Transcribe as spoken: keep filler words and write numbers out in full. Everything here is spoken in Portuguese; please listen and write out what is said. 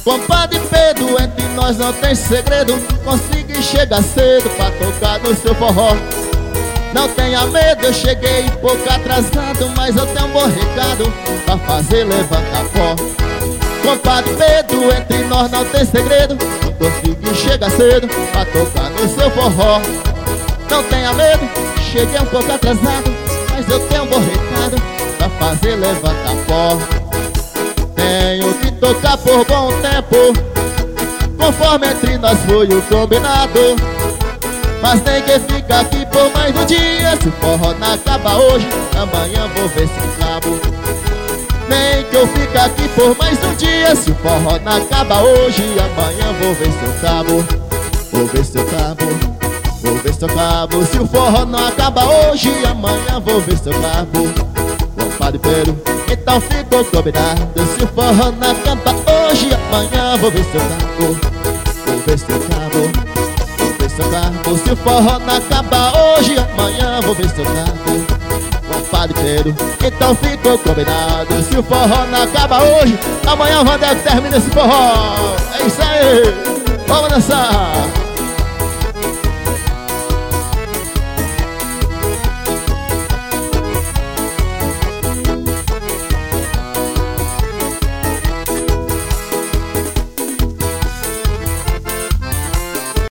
Compadre Pedro, entre nós não tem segredo. Consegui chegar cedo pra tocar no seu forró. Não tenha medo, eu cheguei um pouco atrasado, mas eu tenho um bom recado pra fazer levantar pó. Compadre Pedro, entre nós não tem segredo. Consegui chegar cedo pra tocar no seu forró. Não tenha medo, cheguei um pouco atrasado, mas eu tenho um bom recado pra fazer levantar pó. Tenho que tocar por bom tempo, conforme entre nós foi o combinado. Mas nem que fica aqui por mais um dia. Se o forró não acaba hoje, amanhã vou ver se eu cabo. Nem que eu fique aqui por mais um dia. Se o forró não acaba hoje, amanhã vou ver se eu cabo. Vou ver se eu cabo, vou ver se eu cabo. Se o forró não acaba hoje, amanhã vou ver se eu cabo. Compadre Pedro, então ficou combinado. Se o forró não acaba hoje, amanhã vou ver se eu cabo. Vou ver se eu cabo, se eu cabo. Se o forró não acaba hoje, amanhã vou ver se eu cabo. Compadre Pedro, então ficou combinado. Se o forró não acaba hoje, amanhã o Vandeco termina esse forró. É isso aí, vamos dançar.